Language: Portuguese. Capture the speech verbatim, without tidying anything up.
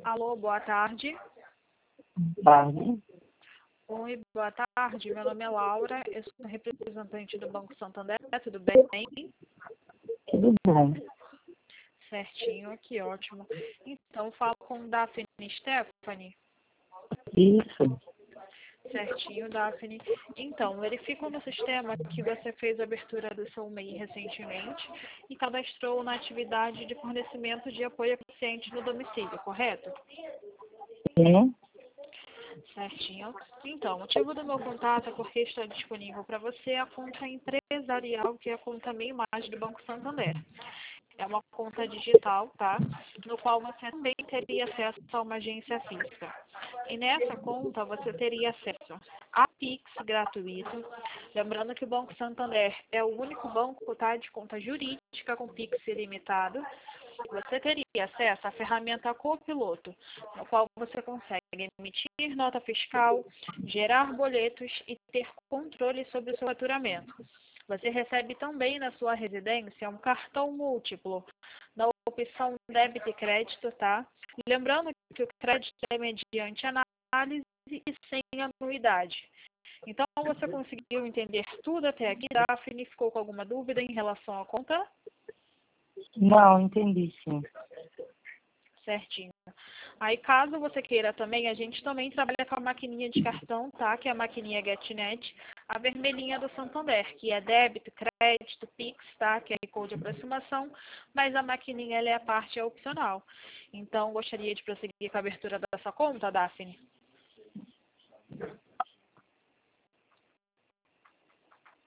Alô, boa tarde. Tarde. Oi, boa tarde. Meu nome é Laura, eu sou representante do Banco Santander, tudo bem? Tudo bom. Certinho, que ótimo. Então, falo com Daphne Stephanie. Isso. Certinho, Daphne. Então, verifico no sistema que você fez a abertura do seu M E I recentemente e cadastrou na atividade de fornecimento de apoio a pacientes no domicílio, correto? Sim. Certinho. Então, o motivo do meu contato é porque está disponível para você a conta empresarial, que é a conta Minha Imagem do Banco Santander. É uma conta digital, tá? No qual você também teria acesso a uma agência física. E nessa conta você teria acesso a Pix gratuito. Lembrando que o Banco Santander é o único banco, tá, de conta jurídica com Pix ilimitado. Você teria acesso à ferramenta Copiloto, no qual você consegue emitir nota fiscal, gerar boletos e ter controle sobre o seu faturamento. Você recebe também na sua residência um cartão múltiplo, na opção débito e crédito, tá? Lembrando que o crédito é mediante análise e sem anuidade. Então, você conseguiu entender tudo até aqui, Daphne? Ficou com alguma dúvida em relação à conta? Não, entendi, sim. Certinho. Aí, caso você queira também, a gente também trabalha com a maquininha de cartão, tá? Que é a maquininha GetNet, a vermelhinha do Santander, que é débito, crédito, Pix, tá? Que é code de aproximação, mas a maquininha, ela é a parte opcional. Então, gostaria de prosseguir com a abertura dessa conta, Daphne?